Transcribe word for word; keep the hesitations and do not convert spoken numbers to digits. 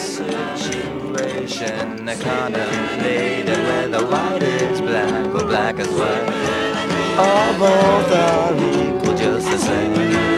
situation. I contemplated whether white is black or black is white. All both are equal, just the same.